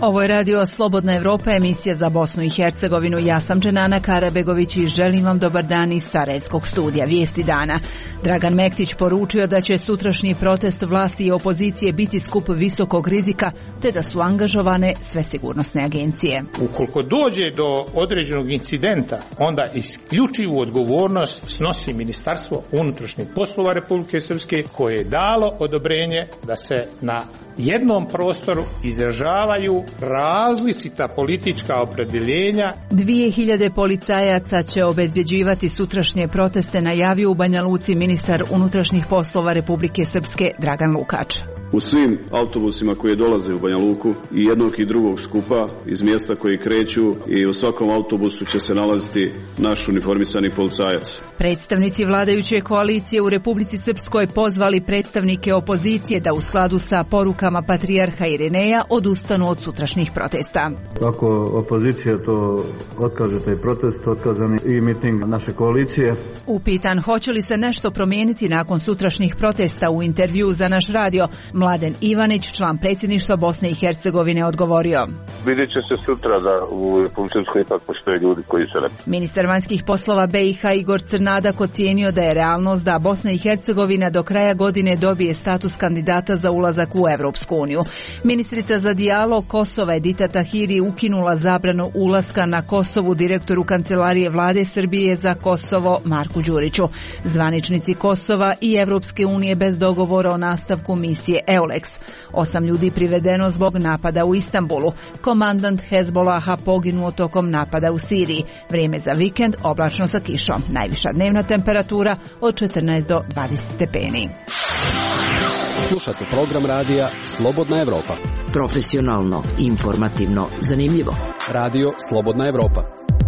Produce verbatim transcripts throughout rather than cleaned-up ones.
Ovo je radio Slobodna Evropa, emisija za Bosnu i Hercegovinu. Ja sam Dženana Karabegović i želim vam dobar dan iz Sarajevskog studija. Vijesti dana. Dragan Mektić poručio da će sutrašnji protest vlasti i opozicije biti skup visokog rizika, te da su angažovane sve sigurnosne agencije. Ukoliko dođe do određenog incidenta, onda isključivu odgovornost snosi Ministarstvo unutrašnjih poslova Republike Srpske, koje je dalo odobrenje da se na jednom prostoru izražavaju različita politička opredjeljenja. Dvije hiljade policajaca će obezbjeđivati sutrašnje proteste, najavio u Banja Luci ministar unutrašnjih poslova Republike Srpske Dragan Lukač. U svim autobusima koji dolaze u Banja Luku i jednog i drugog skupa iz mjesta koji kreću, i u svakom autobusu će se nalaziti naš uniformisani policajac. Predstavnici vladajuće koalicije u Republici Srpskoj pozvali predstavnike opozicije da u skladu sa porukama patrijarha Irineja odustanu od sutrašnjih protesta. Ako opozicija to otkaže, taj protest, otkazan i miting naše koalicije. Upitan hoće li se nešto promijeniti nakon sutrašnjih protesta, u intervju za naš radio, Mladen Ivanić, član predsjedništva Bosne i Hercegovine, odgovorio: Vidjet će se sutra da u Republici Srpskoj ipak postoje ljudi koji se ne... Ministar vanjskih poslova B i H Igor Crnadak ocijenio da je realnost da Bosna i Hercegovina do kraja godine dobije status kandidata za ulazak u Evropsku uniju. Ministrica za dijalog Kosova Edita Tahiri ukinula zabranu ulaska na Kosovu direktoru Kancelarije vlade Srbije za Kosovo Marku Đuriću. Zvaničnici Kosova i Evropske unije bez dogovora o nastavku misije EULEX. Osam ljudi privedeno zbog napada u Istanbulu. Komandant Hezbolaha poginuo tokom napada u Siriji. Vrijeme za vikend oblačno sa kišom. Najviša dnevna temperatura od četrnaest do dvadeset stepeni. Slušate program radija Slobodna Evropa. Profesionalno, informativno, zanimljivo. Radio Slobodna Evropa.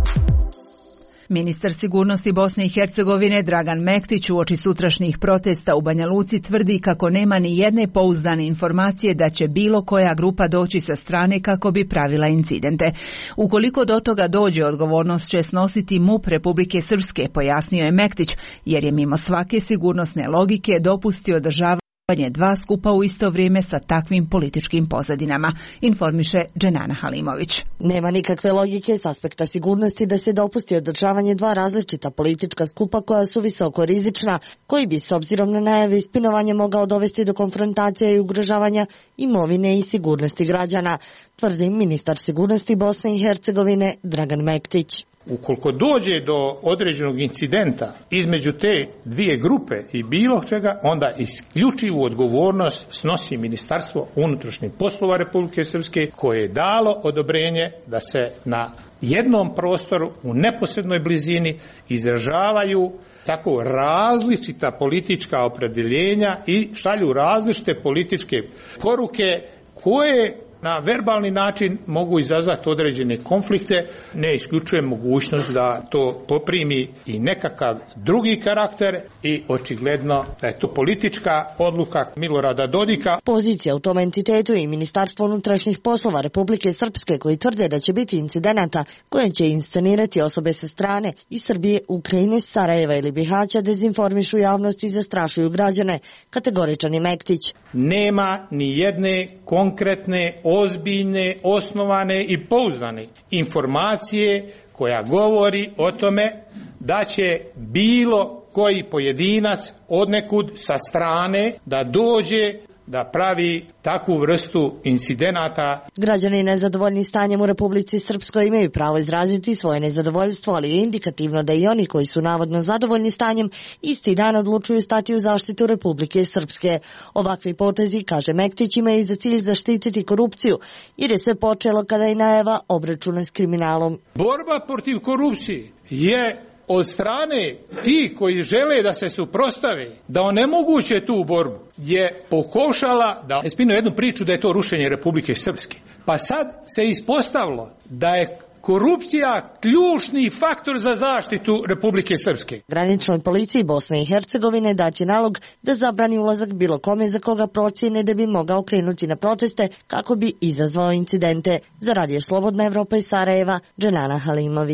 Ministar sigurnosti Bosne i Hercegovine Dragan Mektić uoči sutrašnjih protesta u Banja Luci tvrdi kako nema ni jedne pouzdane informacije da će bilo koja grupa doći sa strane kako bi pravila incidente. Ukoliko do toga dođe, odgovornost će snositi MUP Republike Srpske, pojasnio je Mektić, jer je mimo svake sigurnosne logike dopustio održavanje dva skupa u isto vrijeme sa takvim političkim pozadinama, informiše Dženana Halimović. Nema nikakve logike s aspekta sigurnosti da se dopusti održavanje dva različita politička skupa koja su visoko rizična, koji bi s obzirom na najave ispinovanja mogao dovesti do konfrontacija i ugrožavanja imovine i sigurnosti građana, tvrdi ministar sigurnosti Bosne i Hercegovine Dragan Mektić. Ukoliko dođe do određenog incidenta između te dvije grupe i bilo čega, onda isključivu odgovornost snosi Ministarstvo unutrašnjih poslova Republike Srpske, koje je dalo odobrenje da se na jednom prostoru u neposrednoj blizini izražavaju tako različita politička opredjeljenja i šalju različite političke poruke koje na verbalni način mogu izazvati određene konflikte. Ne isključujem mogućnost da to poprimi i nekakav drugi karakter i očigledno da je to politička odluka Milorada Dodika. Pozicija u tom entitetu i Ministarstvo unutrašnjih poslova Republike Srpske, koji tvrde da će biti incidenata koje će inscenirati osobe sa strane iz Srbije, Ukrajine, Sarajeva ili Bihaća, dezinformišu javnost i zastrašuju građane, kategoričan je Mektić. Nema ni jedne konkretne, ozbiljne, osnovane i pouzdane informacije koja govori o tome da će bilo koji pojedinac odnekud sa strane da dođe da pravi takvu vrstu incidenata. Građani nezadovoljni stanjem u Republici Srpskoj imaju pravo izraziti svoje nezadovoljstvo, ali je indikativno da i oni koji su navodno zadovoljni stanjem isti dan odlučuju stati u zaštitu Republike Srpske. Ovakvi potezi, kaže Mektić, imaju za cilj zaštititi korupciju, jer je sve počelo kada je najava obračuna s kriminalom. Borba protiv korupcije je od strane ti koji žele da se suprostave, da onemoguće tu borbu, je pokušala da ispinu jednu priču da je to rušenje Republike Srpske. Pa sad se ispostavilo da je korupcija ključni faktor za zaštitu Republike Srpske. Graničnoj policiji Bosne i Hercegovine dat je nalog da zabrani ulazak bilo kome za koga procjene da bi mogao krenuti na proteste kako bi izazvao incidente. Za radio Slobodna Evropa iz Sarajeva, Dženana Halimović.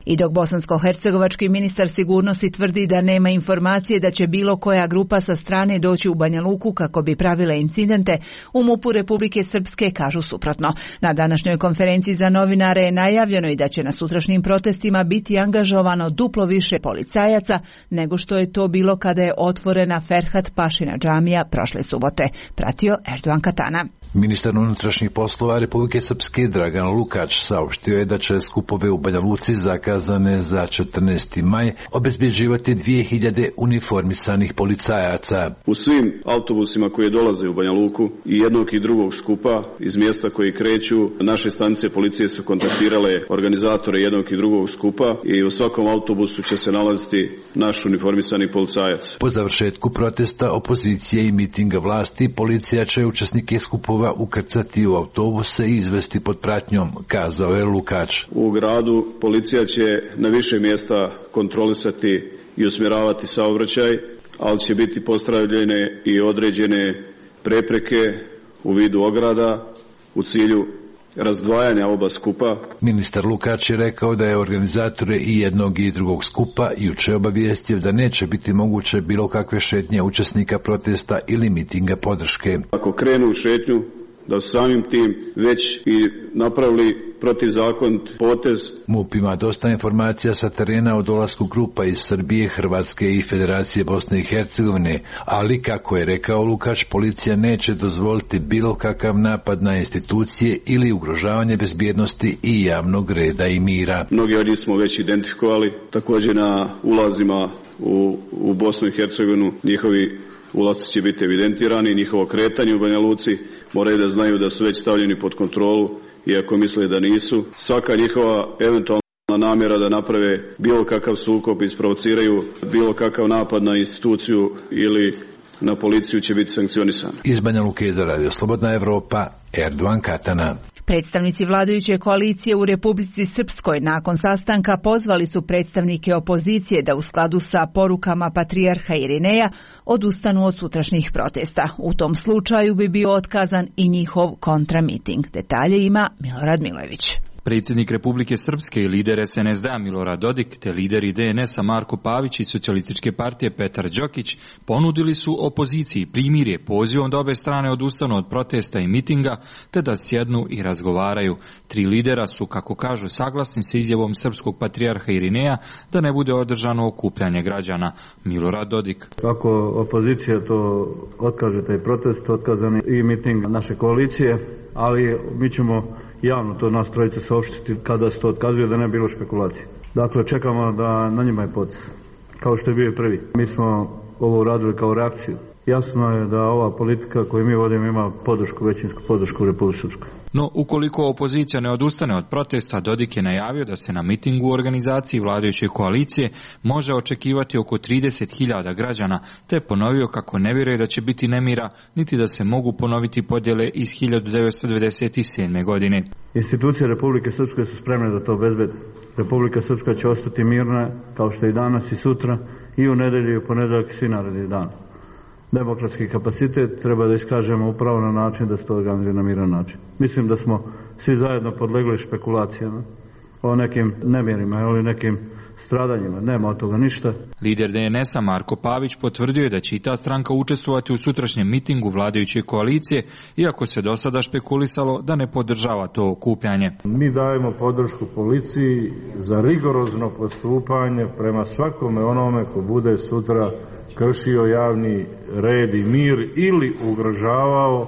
I dok bosansko-hercegovački ministar sigurnosti tvrdi da nema informacije da će bilo koja grupa sa strane doći u Banja Luku kako bi pravile incidente, u MUP-u Republike Srpske kažu suprotno. Na današnjoj konferenciji za novinare je najavljeno i da će na sutrašnjim protestima biti angažovano duplo više policajaca nego što je to bilo kada je otvorena Ferhat Pašina džamija prošle subote, pratio Erdogan Katana. Ministar unutrašnjih poslova Republike Srpske Dragan Lukač saopštio je da će skupove u Banja Luci zakazane za četrnaesti maj obezbjeđivati dvije hiljade uniformisanih policajaca. U svim autobusima koji dolaze u Banja Luku i jednog i drugog skupa iz mjesta koji kreću, naše stanice policije su kontaktirale organizatore jednog i drugog skupa i u svakom autobusu će se nalaziti naš uniformisani policajac. Po završetku protesta opozicije i mitinga vlasti, policija će učesnike skupova ukrcati u autobuse i izvesti pod pratnjom, kazao je Lukač. U gradu policija će na više mjesta kontrolisati i usmjeravati saobraćaj, ali će biti postavljene i određene prepreke u vidu ograda u cilju razdvajanja oba skupa. Ministar Lukač je rekao da je organizatore i jednog i drugog skupa juče obavijestio da neće biti moguće bilo kakve šetnje učesnika protesta ili mitinga podrške. Ako krenu u šetnju, da su samim tim već i napravili protivzakonit potez. MUP ima dosta informacija sa terena o dolasku grupa iz Srbije, Hrvatske i Federacije Bosne i Hercegovine, ali kako je rekao Lukač, policija neće dozvoliti bilo kakav napad na institucije ili ugrožavanje bezbjednosti i javnog reda i mira. Mnogi od njih smo već identifikovali, također na ulazima u, u Bosnu i Hercegovinu njihovi ulasci će biti evidentirani, njihovo kretanje u Banja Luci moraju da znaju da su već stavljeni pod kontrolu, iako misle da nisu. Svaka njihova eventualna namjera da naprave bilo kakav sukob, isprovociraju bilo kakav napad na instituciju ili na policiju će biti sankcionisan. Iz Banja Luke za Radio Slobodna Evropa, Erdogan Katana. Predstavnici vladajuće koalicije u Republici Srpskoj nakon sastanka pozvali su predstavnike opozicije da u skladu sa porukama patrijarha Irineja odustanu od sutrašnjih protesta. U tom slučaju bi bio otkazan i njihov kontramiting. Detalje ima Milorad Milojević. Predsjednik Republike Srpske i lider es en es de a Milorad Dodik te lider i de en es a Marko Pavić i Socijalističke partije Petar Đokić ponudili su opoziciji primirje pozivom da obe strane odustanu od protesta i mitinga te da sjednu i razgovaraju. Tri lidera su, kako kažu, saglasni sa izjavom srpskog patrijarha Irineja da ne bude održano okupljanje građana. Milorad Dodik. Ako opozicija to otkaže, taj protest, otkazani i miting naše koalicije, ali mi ćemo javno to nas trojice saopštiti kada se to otkazuje, da ne bilo špekulacije. Dakle, čekamo da na njima je potez, kao što je bio i prvi. Mi smo ovo uradili kao reakciju. Jasno je da ova politika koju mi vodimo ima podršku, većinsku podršku u Republici Srpskoj. No, ukoliko opozicija ne odustane od protesta, Dodik je najavio da se na mitingu u organizaciji vladajuće koalicije može očekivati oko trideset hiljada građana, te ponovio kako ne vjeruje da će biti nemira, niti da se mogu ponoviti podjele iz hiljadu devetsto devedeset sedme. godine. Institucije Republike Srpske su spremne da to obezbede. Republika Srpska će ostati mirna, kao što i danas i sutra, i u nedelju i u ponedeljak i svi naredni dan. Demokratski kapacitet treba da iskažemo upravo na način da se to organizuje na miran način. Mislim da smo svi zajedno podlegli špekulacijama o nekim nemirima ili nekim stradanjima. Nema od toga ništa. Lider de en es a Marko Pavić potvrdio je da će i ta stranka učestvovati u sutrašnjem mitingu vladajuće koalicije, iako se do sada špekulisalo da ne podržava to okupljanje. Mi dajemo podršku policiji za rigorozno postupanje prema svakome onome ko bude sutra kršio javni red i mir ili ugrožavao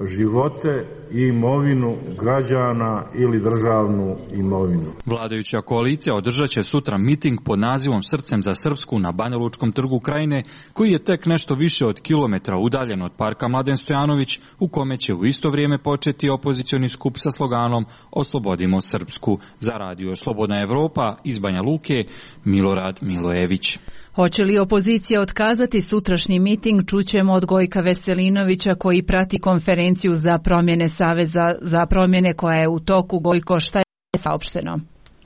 živote i imovinu građana ili državnu imovinu. Vladajuća koalicija održat će sutra miting pod nazivom Srcem za Srpsku na Banjalučkom trgu Krajine, koji je tek nešto više od kilometra udaljen od parka Mladen Stojanović, u kome će u isto vrijeme početi opozicioni skup sa sloganom Oslobodimo Srpsku. Za Radio Slobodna Evropa iz Banja Luke, Milorad Milojević. Hoće li opozicija otkazati sutrašnji miting, čućemo od Gojka Veselinovića koji prati konferenciju za promjene Saveza za promjene koja je u toku. Gojko, šta je saopšteno?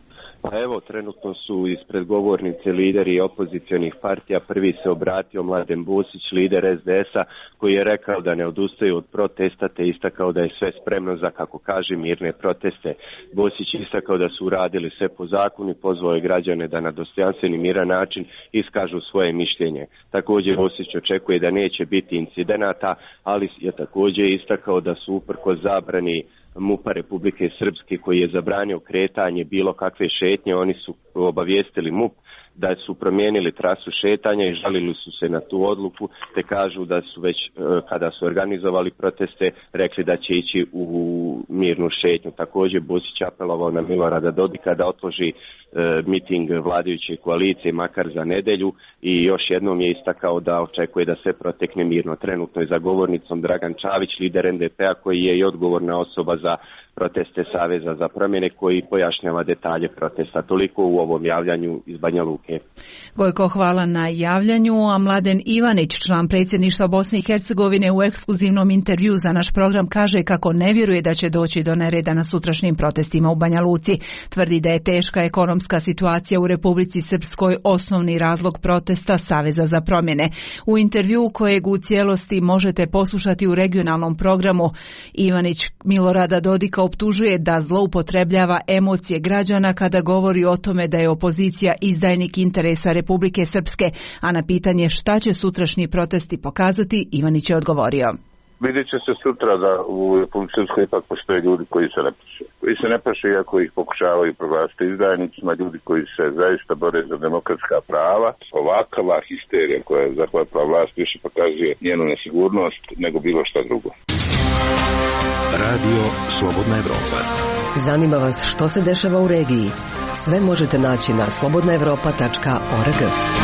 Pa evo, trenutno su ispred govornice lideri opozicionih partija. Prvi se obratio Mladen Bosić, lider es de es a, koji je rekao da ne odustaju od protesta, te istakao da je sve spremno za, kako kaže, mirne proteste. Bosić istakao da su uradili sve po zakonu i pozvao je građane da na dostojanstven i miran način iskažu svoje mišljenje. Također Bosić očekuje da neće biti incidenata, ali je također istakao da su uprkos zabrani MUP-a Republike Srpske, koji je zabranio kretanje bilo kakve šetnje, oni su obavijestili MUP da su promijenili trasu šetanja i žalili su se na tu odluku, te kažu da su već kada su organizovali proteste rekli da će ići u mirnu šetnju. Također Bosić apelovao na Milorada Dodika da otloži e, miting vladajuće koalicije makar za nedelju i još jednom je istakao da očekuje da sve protekne mirno. Trenutno je za govornicom Dragan Čavić, lider en de pe-a, koji je i odgovorna osoba za proteste Saveza za promjene, koji pojašnjava detalje protesta. Toliko u ovom javljanju iz Banja Luke. Gojko, hvala na javljanju. A Mladen Ivanić, član predsjedništva Bosne i Hercegovine, u ekskluzivnom intervju za naš program kaže kako ne vjeruje da će doći do nereda na sutrašnjim protestima u Banja Luci. Tvrdi da je teška ekonomska situacija u Republici Srpskoj osnovni razlog protesta Saveza za promjene. U intervju kojeg u cijelosti možete poslušati u regionalnom programu, Ivanić Milorada Dodika optužuje da zloupotrebljava emocije građana kada govori o tome da je opozicija izdajnik interesa Republike Srpske, a na pitanje šta će sutrašnji protesti pokazati, Ivanić je odgovorio. Vidjet će se sutra da u Republici Srpskoj ipak postoje ljudi koji se ne plaše. Koji se ne plaše iako ih pokušavaju proglasiti izdajnicima, ljudi koji se zaista bore za demokratska prava. Ovakva histerija koja je zahvatila vlast više pokazuje njenu nesigurnost nego bilo šta drugo. Radio Slobodna Evropa. Zanima vas što se dešava u regiji? Sve možete naći na slobodna evropa tačka org.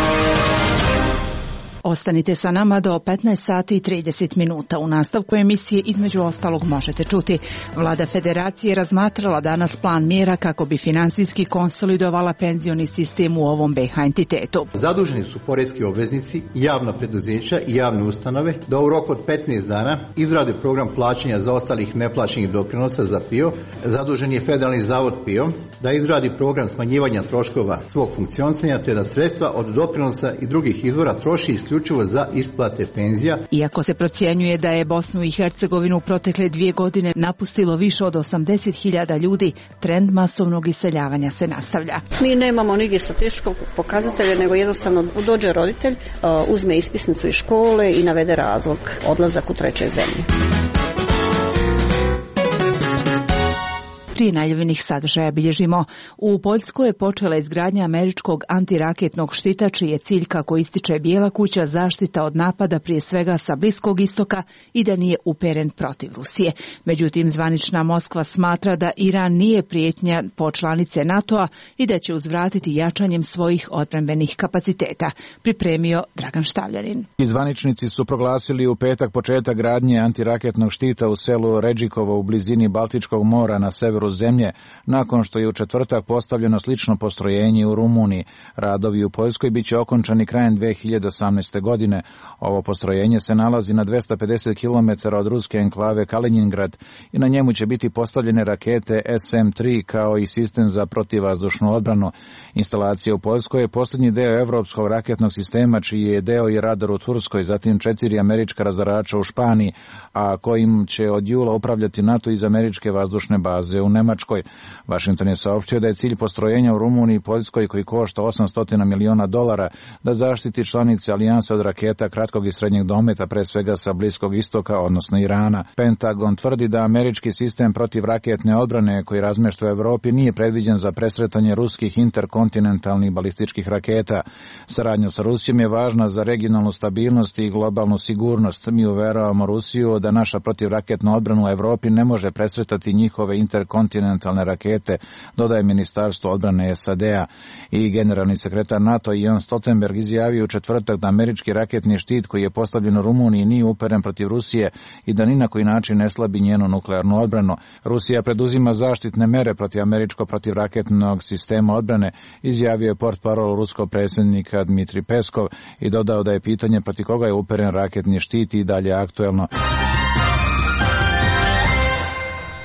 Ostanite sa nama do petnaest sati i trideset minuta. U nastavku emisije između ostalog možete čuti: Vlada Federacije razmatrala danas plan mjera kako bi finansijski konsolidovala penzioni sistem u ovom be ha entitetu. Zaduženi su poreski obveznici, javna preduzeća i javne ustanove da u roku od petnaest dana izrade program plaćanja za ostalih neplaćenih doprinosa za pe i o. Zadužen je Federalni zavod pe i o da izradi program smanjivanja troškova svog funkcionisanja, te da sredstva od doprinosa i drugih izvora troši isključivo za isplate penzija. Iako se procjenjuje da je Bosnu i Hercegovinu u protekle dvije godine napustilo više od osamdeset hiljada ljudi, trend masovnog iseljavanja se nastavlja. Mi nemamo nigdje statističkog pokazatelja, nego jednostavno dođe roditelj, uzme ispisnicu iz škole i navede razlog, odlazak u treće zemlje. Prije najavljenih sadržaja bilježimo: u Poljskoj je počela izgradnja američkog antiraketnog štita, čiji je cilj, kako ističe Bijela kuća, zaštita od napada prije svega sa Bliskog istoka i da nije uperen protiv Rusije. Međutim, zvanična Moskva smatra da Iran nije prijetnja po članice NATO-a i da će uzvratiti jačanjem svojih odbrambenih kapaciteta. Pripremio Dragan Štavljanin. Zvaničnici su proglasili u petak početak gradnje antiraketnog štita u selu Redžikovo u blizini Baltičkog mora na severu zemlje, nakon što je u četvrtak postavljeno slično postrojenje u Rumuniji. Radovi u Poljskoj biće okončani krajem dve hiljade osamnaeste. godine. Ovo postrojenje se nalazi na dvesta pedeset kilometara od ruske enklave Kaliningrad i na njemu će biti postavljene rakete es em tri kao i sistem za protivvazdušnu odbranu. Instalacija u Poljskoj je posljednji deo evropskog raketnog sistema, čiji je deo i radar u Turskoj, zatim četiri američka razarača u Španiji, a kojim će od jula upravljati NATO iz američke vazdušne baze u Nemačkoj. Washington je saopštio da je cilj postrojenja u Rumuniji i Poljskoj, koji košta osamsto miliona dolara, da zaštiti članice alijanse od raketa kratkog i srednjeg dometa, pre svega sa Bliskog istoka, odnosno Irana. Pentagon tvrdi da američki sistem protivraketne odbrane koji razmješta u Evropi nije predviđen za presretanje ruskih interkontinentalnih balističkih raketa. Saradnja sa Rusijom je važna za regionalnu stabilnost i globalnu sigurnost. Mi uveravamo Rusiju da naša protivraketna odbrana u Evropi ne može presretati njihove interkontinentalne rakete, dodaje Ministarstvo odbrane es a de a. I generalni sekretar NATO Jens Stoltenberg izjavio u četvrtak da američki raketni štit koji je postavljen u Rumuniji nije uperen protiv Rusije i da ni na koji način ne slabi njenu nuklearnu odbranu. Rusija preduzima zaštitne mere protiv američkog protivraketnog sistema odbrane, izjavio je portparol ruskog predsjednika Dmitrij Peskov i dodao da je pitanje protiv koga je uperen raketni štit i dalje aktuelno.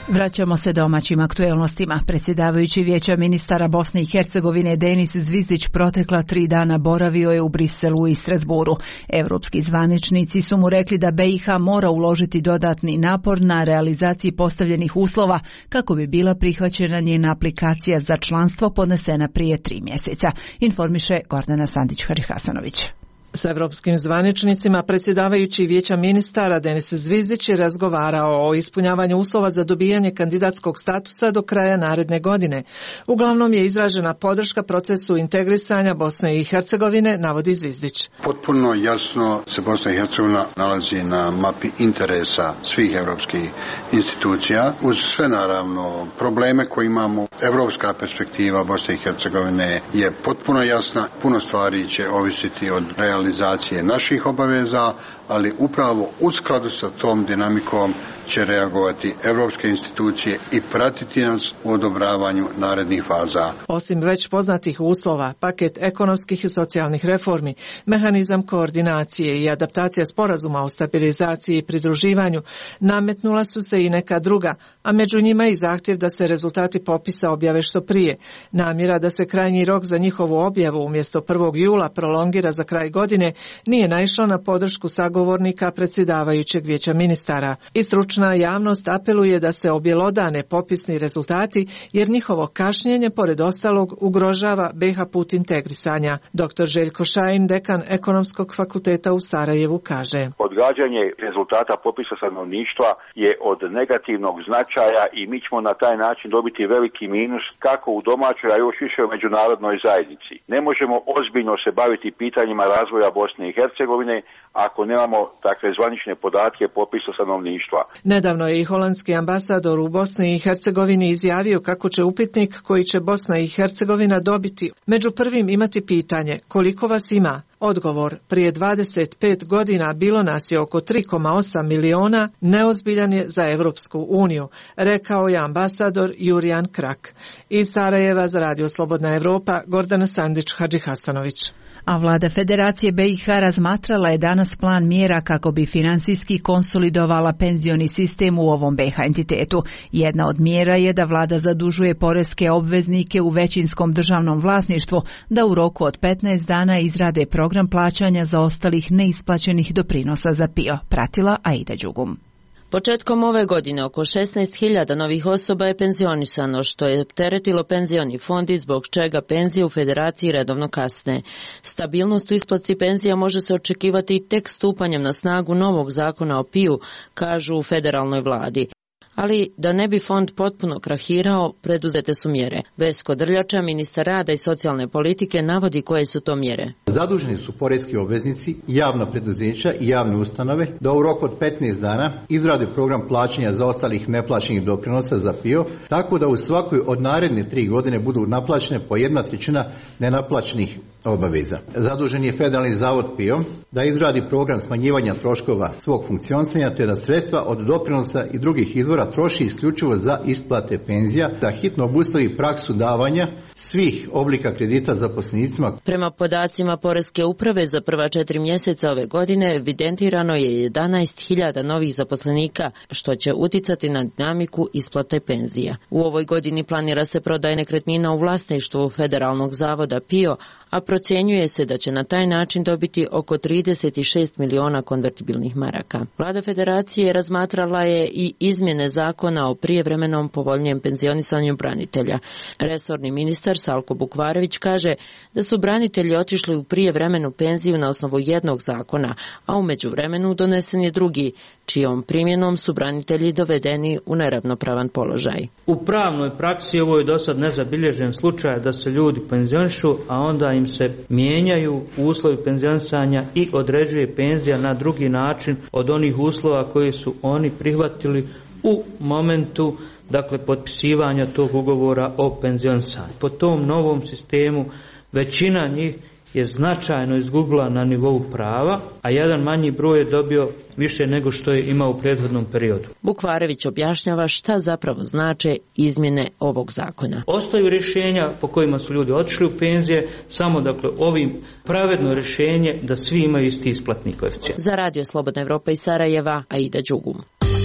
Vraćamo se domaćim aktuelnostima. Predsjedavajući Vijeća ministara Bosne i Hercegovine Denis Zvizdić protekla tri dana boravio je u Briselu i Strasburu. Evropski zvaničnici su mu rekli da B i H mora uložiti dodatni napor na realizaciji postavljenih uslova kako bi bila prihvaćena njena aplikacija za članstvo podnesena prije tri mjeseca, informiše Gordana Sandić-Hadžihasanović. S evropskim zvaničnicima predsjedavajući Vijeća ministara Denis Zvizdić je razgovarao o ispunjavanju uslova za dobijanje kandidatskog statusa do kraja naredne godine. Uglavnom je izražena podrška procesu integrisanja Bosne i Hercegovine, navodi Zvizdić. Potpuno jasno se Bosna i Hercegovina nalazi na mapi interesa svih evropskih institucija. Uz sve naravno probleme koje imamo, evropska perspektiva Bosne i Hercegovine je potpuno jasna. Puno stvari će ovisiti od realizacije realizacije naših obaveza, ali upravo u skladu sa tom dinamikom će reagovati evropske institucije i pratiti nas u odobravanju narednih faza. Osim već poznatih uslova, paket ekonomskih i socijalnih reformi, mehanizam koordinacije i adaptacija sporazuma o stabilizaciji i pridruživanju, nametnula su se i neka druga, a među njima i zahtjev da se rezultati popisa objave što prije. Namjera da se krajnji rok za njihovu objavu umjesto prvog jula prolongira za kraj godine nije naišla na podršku sagovornika predsjedavajućeg Vijeća ministara. I stručna javnost apeluje da se objelodane popisni rezultati, jer njihovo kašnjenje, pored ostalog, ugrožava B H put integrisanja. doktor Željko Šajin, dekan Ekonomskog fakulteta u Sarajevu, kaže: Odgađanje rezultata popisa stanovništva je od negativnog značaja i mi ćemo na taj način dobiti veliki minus kako u domaćoj, a još više u međunarodnoj zajednici. Ne možemo ozbiljno se baviti pitanjima razvoja Bosne i Hercegovine ako nemamo takve zvanične podatke popisa stanovništva. Nedavno je i holandski ambasador u Bosni i Hercegovini izjavio kako će upitnik koji će Bosna i Hercegovina dobiti među prvim imati pitanje koliko vas ima. Odgovor: prije dvadeset pet godina bilo nas je oko tri zarez osam miliona, neozbiljan je za Evropsku uniju, rekao je ambasador Jurijan Krak. Iz Sarajeva za Radio Slobodna Evropa, Gordana Sandić-Hadžihasanović. A vlada Federacije B i H razmatrala je danas plan mjera kako bi finansijski konsolidovala penzioni sistem u ovom B H entitetu. Jedna od mjera je da vlada zadužuje poreske obveznike u većinskom državnom vlasništvu da u roku od petnaest dana izrade program plaćanja za ostalih neisplaćenih doprinosa za P I O. Pratila Aida Đugum. Početkom ove godine oko šesnaest hiljada novih osoba je penzionisano, što je opteretilo penzioni fond i zbog čega penzije u Federaciji redovno kasne. Stabilnost u isplati penzija može se očekivati tek stupanjem na snagu novog zakona o P I O, kažu u federalnoj vladi. Ali da ne bi fond potpuno krahirao, preduzete su mjere. Vesko Drljača, ministar rada i socijalne politike, navodi koje su to mjere. Zaduženi su poreski obveznici, javna preduzeća i javne ustanove da u roku od petnaest dana izrade program plaćanja zaostalih neplaćenih doprinosa za P I O, tako da u svakoj od naredne tri godine budu naplaćene po jedna trećina nenaplaćenih obaveza. Zadužen je Federalni zavod P I O da izradi program smanjivanja troškova svog funkcionisanja te da sredstva od doprinosa i drugih izvora troši isključivo za isplate penzija, da hitno obustavi praksu davanja svih oblika kredita zaposlenicima. Prema podacima Poreske uprave za prva četiri mjeseca ove godine evidentirano je jedanaest hiljada novih zaposlenika, što će uticati na dinamiku isplate penzija. U ovoj godini planira se prodaja nekretnina u vlasništvu Federalnog zavoda P I O, a procjenjuje se da će na taj način dobiti oko trideset šest miliona konvertibilnih maraka. Vlada Federacije razmatrala je i izmjene zakona o prijevremenom povoljnijem penzionisanju branitelja. Resorni ministar Salko Bukvarević kaže da su branitelji otišli u prijevremenu penziju na osnovu jednog zakona, a u međuvremenu donesen je drugi, čijom primjenom su branitelji dovedeni u neravnopravan položaj. U pravnoj praksi ovo je dosad nezabilježen slučaj da se ljudi penzionišu, a onda im se mijenjaju uslovi penzionisanja i određuje penzija na drugi način od onih uslova koje su oni prihvatili u momentu, dakle, potpisivanja tog ugovora o penzionisanju. Po tom novom sistemu većina njih je značajno izgubila na nivou prava, a jedan manji broj je dobio više nego što je imao u prethodnom periodu. Bukvarević objašnjava šta zapravo znače izmjene ovog zakona. Ostaju rješenja po kojima su ljudi otišli u penzije, samo dakle ovim pravedno rješenje da svi imaju isti isplatni koeficijent. Za Radio Slobodna Evropa iz Sarajeva, Aida Đugum.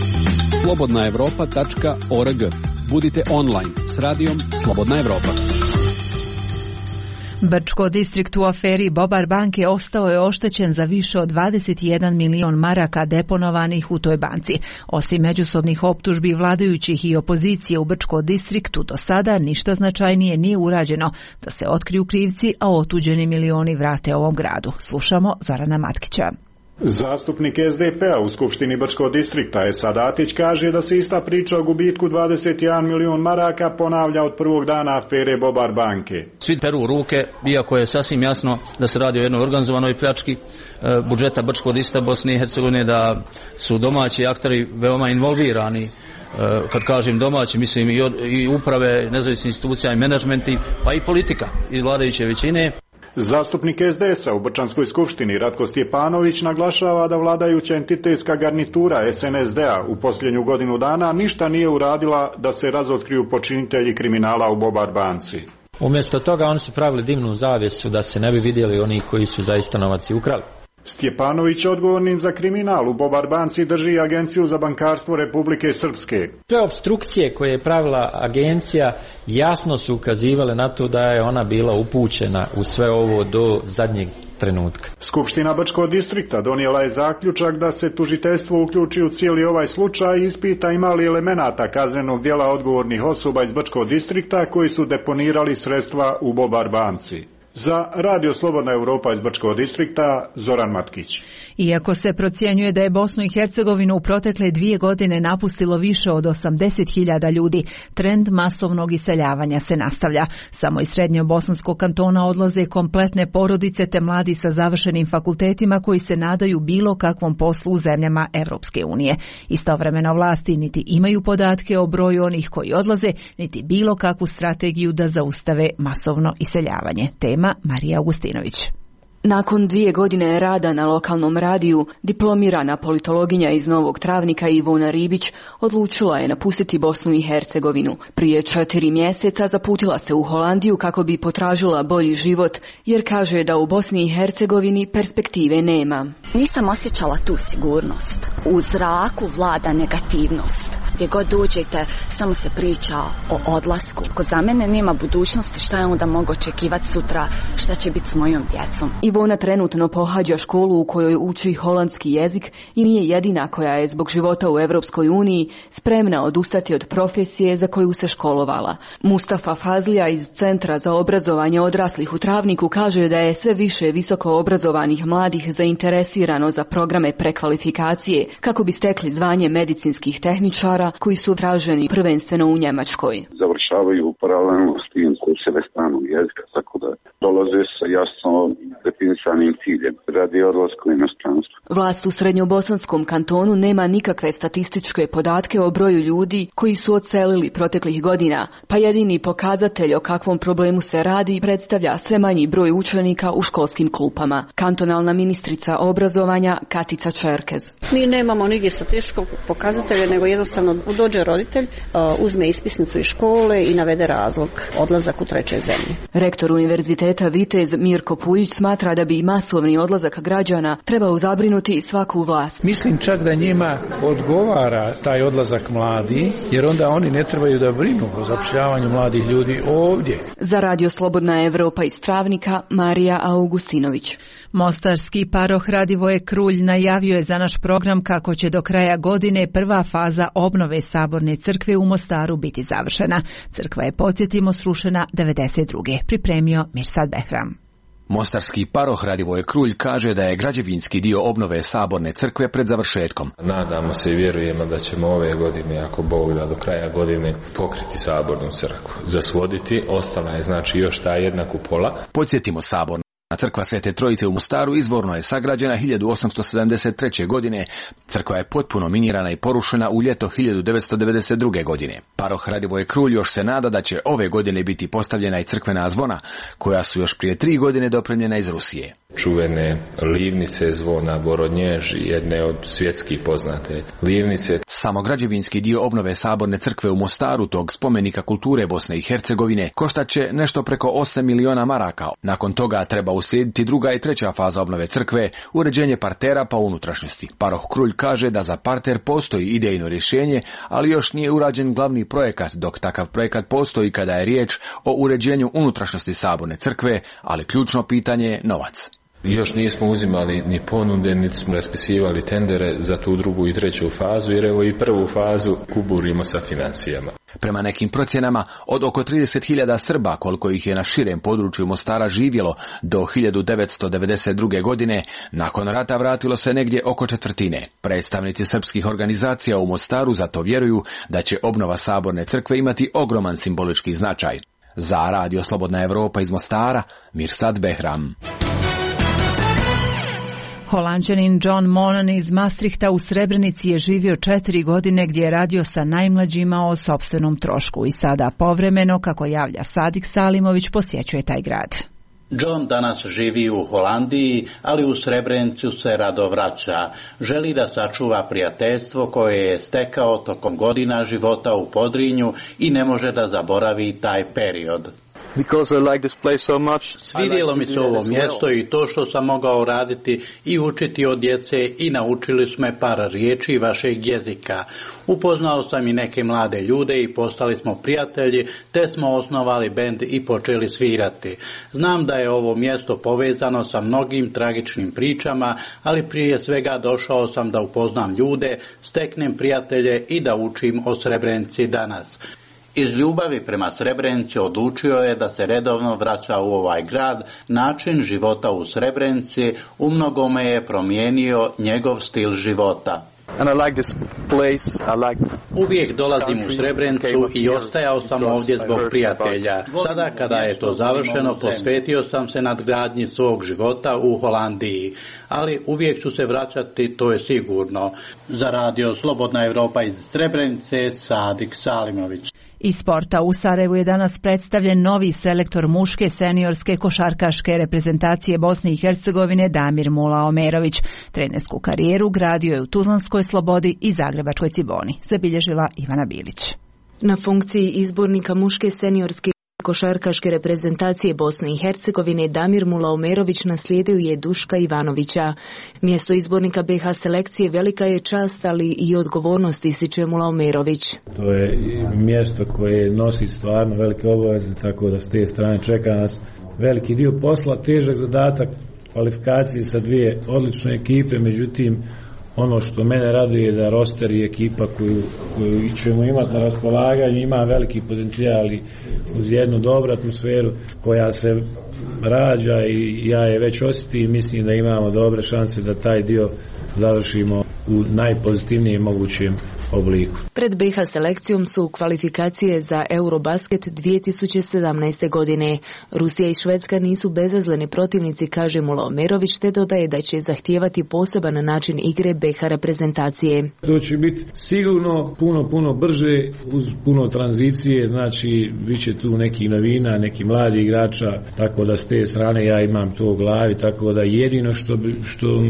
slobodna evropa tačka org. Budite online s radijom Slobodna Evropa. Brčko distrikt u aferi Bobar banke ostao je oštećen za više od dvadeset jedan milion maraka deponovanih u toj banci. Osim međusobnih optužbi vladajućih i opozicije u Brčko distriktu, do sada ništa značajnije nije urađeno da se otkriju krivci, a otuđeni milioni vrate ovom gradu. Slušamo Zorana Matkića. Zastupnik S D P-a u Skupštini Brčkog distrikta Esad Atić kaže da se ista priča o gubitku dvadeset jedan milion maraka ponavlja od prvog dana afere Bobar banke. Svi peru ruke, iako je sasvim jasno da se radi o jednoj organizovanoj pljački budžeta Brčkog distrikta Bosne i Hercegovine, da su domaći akteri veoma involvirani. Kad kažem domaći, mislim i, od, i uprave, nezavisne institucija i menadžmenti, pa i politika iz vladajuće većine. Zastupnik S D S-a u Brčanskoj skupštini Ratko Stjepanović naglašava da vladajuća entitetska garnitura S N S D-a u posljednju godinu dana ništa nije uradila da se razotkriju počinitelji kriminala u Bobar banci. Umjesto toga oni su pravili dimnu zavjesu da se ne bi vidjeli oni koji su zaista novac i ukrali. Stjepanović odgovornim za kriminal u Bobar banci drži Agenciju za bankarstvo Republike Srpske. Sve opstrukcije koje je pravila agencija jasno su ukazivale na to da je ona bila upućena u sve ovo do zadnjeg trenutka. Skupština Brčkog distrikta donijela je zaključak da se tužiteljstvo uključi u cijeli ovaj slučaj i ispita ima li elemenata kaznenog djela odgovornih osoba iz Brčkog distrikta koji su deponirali sredstva u Bobar banci. Za Radio Slobodna Evropa iz Brčkog distrikta, Zoran Matkić. Iako se procjenjuje da je Bosnu i Hercegovinu u protekle dvije godine napustilo više od osamdeset hiljada ljudi, trend masovnog iseljavanja se nastavlja. Samo iz srednjobosanskog kantona odlaze kompletne porodice te mladi sa završenim fakultetima koji se nadaju bilo kakvom poslu u zemljama Evropske unije. Istovremeno vlasti niti imaju podatke o broju onih koji odlaze, niti bilo kakvu strategiju da zaustave masovno iseljavanje. Tema Marija Augustinović. Nakon dvije godine rada na lokalnom radiju, diplomirana politologinja iz Novog Travnika Ivona Ribić odlučila je napustiti Bosnu i Hercegovinu. Prije četiri mjeseca zaputila se u Holandiju kako bi potražila bolji život, jer kaže da u Bosni i Hercegovini perspektive nema. Nisam osjećala tu sigurnost. U zraku vlada negativnost. Gdje god dođete, samo se priča o odlasku. Ko za mene nema budućnosti, šta je onda mogu očekivati sutra, šta će biti s mojom djecom. Ivona trenutno pohađa školu u kojoj uči holandski jezik i nije jedina koja je zbog života u Evropskoj uniji spremna odustati od profesije za koju se školovala. Mustafa Fazlija iz Centra za obrazovanje odraslih u Travniku kaže da je sve više visoko obrazovanih mladih zainteresirano za programe prekvalifikacije kako bi stekli zvanje medicinskih tehničara koji su traženi prvenstveno u Njemačkoj. Završavaju paralelno s tim kurseve stranog jezika, tako da dolaze sa jasno definisanim ciljem radi odlaska u inostranstvo. Vlast u Srednjobosanskom kantonu nema nikakve statističke podatke o broju ljudi koji su odselili proteklih godina, pa jedini pokazatelj o kakvom problemu se radi predstavlja sve manji broj učenika u školskim klupama. Kantonalna ministrica obrazovanja Katica Čerkez. Mi nemamo nigdje statističkog pokazatelja, nego jednostavno dođe roditelj, uzme ispisnicu iz škole i navede razlog odlazak u treće zemlje. Rektor Univerziteta Vitez Mirko Puljić smatra da bi masovni odlazak građana trebao zabrinuti svaku vlast. Mislim čak da njima odgovara taj odlazak mladi, jer onda oni ne trebaju da brinu o zapošljavanju mladih ljudi ovdje. Za Radio Slobodna Evropa iz Travnika, Marija Augustinović. Mostarski paroh Radivoje Krulj najavio je za naš program kako će do kraja godine prva faza obnove Saborne crkve u Mostaru biti završena. Crkva je, podsjetimo, srušena devedeset druge. Pripremio Mirsad Behram. Mostarski paroh Radivoje Krulj kaže da je građevinski dio obnove Saborne crkve pred završetkom. Nadamo se i vjerujemo da ćemo ove godine, ako Bog da, do kraja godine pokriti Sabornu crkvu. Zasvoditi, ostala je znači još ta jedna kupola. Podsjetimo, Saborna crkva Svete Trojice u Mostaru izvorno je sagrađena hiljadu osamsto sedamdeset treće. godine. Crkva je potpuno minirana i porušena u ljeto hiljadu devetsto devedeset druge. godine. Paroh Radivoje Krulj još se nada da će ove godine biti postavljena i crkvena zvona, koja su još prije tri godine dopremljena iz Rusije. Čuvene livnice zvona Borodnjež, jedne od svjetskih poznate livnice. Samo građevinski dio obnove Saborne crkve u Mostaru, tog spomenika kulture Bosne i Hercegovine, koštat će nešto preko osam miliona maraka. Nakon toga treba uslijediti druga i treća faza obnove crkve, uređenje partera pa unutrašnjosti. Paroh Krulj kaže da za parter postoji idejno rješenje, ali još nije urađen glavni projekat, dok takav projekat postoji kada je riječ o uređenju unutrašnjosti saborne crkve, ali ključno pitanje je novac. Još nismo uzimali ni ponude, niti smo raspisivali tendere za tu drugu i treću fazu, jer evo i prvu fazu kuburimo sa financijama. Prema nekim procjenama, od oko trideset hiljada Srba, koliko ih je na širem području Mostara živjelo do hiljadu devetsto devedeset druge. godine, nakon rata vratilo se negdje oko četvrtine. Predstavnici srpskih organizacija u Mostaru zato vjeruju da će obnova saborne crkve imati ogroman simbolički značaj. Za Radio Slobodna Evropa iz Mostara, Mirsad Behram. Holanđanin John Monon iz Maastrichta u Srebrenici je živio četiri godine gdje je radio sa najmlađima o sopstvenom trošku i sada povremeno, kako javlja Sadik Salimović, posjećuje taj grad. John danas živi u Holandiji, ali u Srebrenicu se rado vraća. Želi da sačuva prijateljstvo koje je stekao tokom godina života u Podrinju i ne može da zaboravi taj period. Because I like this place so much. Svidjelo mi se ovo mjesto i to što sam mogao raditi i učiti od djece i naučili su me par riječi vašeg jezika. Upoznao sam i neke mlade ljude i postali smo prijatelji, te smo osnovali bend i počeli svirati. Znam da je ovo mjesto povezano sa mnogim tragičnim pričama, ali prije svega došao sam da upoznam ljude, steknem prijatelje i da učim o Srebrenici danas. Iz ljubavi prema Srebrenici odlučio je da se redovno vraća u ovaj grad. Način života u Srebrenici umnogome je promijenio njegov stil života. And I like this place. I liked... Uvijek dolazim u Srebrenicu i ostajao sam ovdje zbog prijatelja. Sada kada je to završeno, posvetio sam se nadgradnji svog života u Holandiji. Ali uvijek ću se vraćati, to je sigurno. Za Radio Slobodna Evropa iz Srebrenice, Sadik Salimović. Iz sporta u Sarajevu je danas predstavljen novi selektor muške seniorske košarkaške reprezentacije Bosne i Hercegovine Damir Mula Omerović. Trenersku karijeru gradio je u Tuzlanskoj Slobodi i Zagrebačkoj Ciboni, zabilježila Ivana Bilić. Na funkciji izbornika muške seniorske košarkaške reprezentacije Bosne i Hercegovine Damir Mula Omerović naslijedio je Duška Ivanovića. Mjesto izbornika be ha selekcije velika je čast, ali i odgovornost, ističe Mula Omerović. To je mjesto koje nosi stvarno velike obaveze, tako da s te strane čeka nas veliki dio posla, težak zadatak, kvalifikacije sa dvije odlične ekipe, međutim ono što mene raduje je da roster i ekipa koju, koju ćemo imati na raspolaganju ima veliki potencijal i uz jednu dobru atmosferu koja se rađa i ja je već osjetim i mislim da imamo dobre šanse da taj dio završimo u najpozitivnijem mogućem obliku. Pred be ha selekcijom su kvalifikacije za Eurobasket dvije tisuće sedamnaeste. godine. Rusija i Švedska nisu bezazleni protivnici, kaže Mula Omerović, te dodaje da će zahtijevati poseban način igre be ha reprezentacije. To će biti sigurno puno, puno brže uz puno tranzicije, znači bit će tu neki novina, neki mladi igrača, tako da s te strane ja imam to u glavi, tako da jedino što, bi, što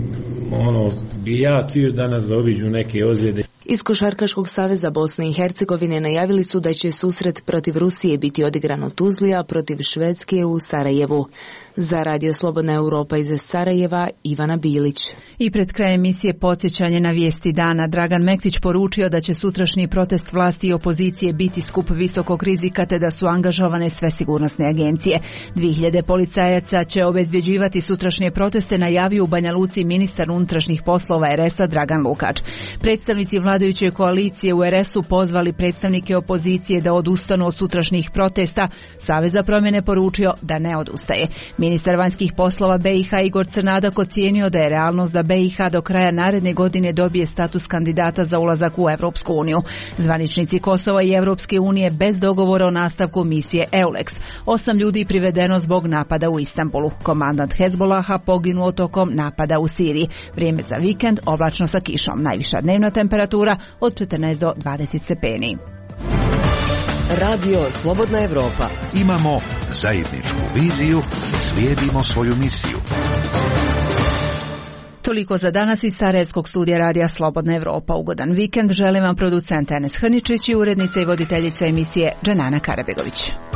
ono, bi ja htio danas zaobiđu neke ozljede. Iz Košarkaškog saveza Bosne i Hercegovine najavili su da će susret protiv Rusije biti odigran u Tuzli, a protiv Švedske u Sarajevu. Za Radio Slobodna Europa iz Sarajeva, Ivana Bilić. I pred krajem emisije podsjećanje na vijesti dana. Dragan Mektić poručio da će sutrašnji protest vlasti i opozicije biti skup visokog rizika, te da su angažovane sve sigurnosne agencije. dvije hiljade policajaca će obezbjeđivati sutrašnje proteste, najavio u Banja Luci ministar unutrašnjih poslova er es a Dragan Lukač. Predstavnici vladajuće koalicije u er es u pozvali predstavnike opozicije da odustanu od sutrašnjih protesta. Savez za promjene poručio da ne odustaje. Ministar vanjskih poslova be i ha Igor Crnadak ocijenio da je realnost da be i ha do kraja naredne godine dobije status kandidata za ulazak u Evropsku uniju. Zvaničnici Kosova i Evropske unije bez dogovora o nastavku misije EULEX. Osam ljudi privedeno zbog napada u Istanbulu. Komandant Hezbolaha poginuo tokom napada u Siriji. Vrijeme za vikend oblačno sa kišom. Najviša dnevna temperatura od četrnaest do dvadeset stepeni. Radio Slobodna Evropa. Imamo zajedničku viziju, slijedimo svoju misiju. Toliko za danas iz Sarajevskog studija Radija Slobodna Evropa. Ugodan vikend želim vam producent Enes Hrničić i urednica i voditeljica emisije Dženana Karabegović.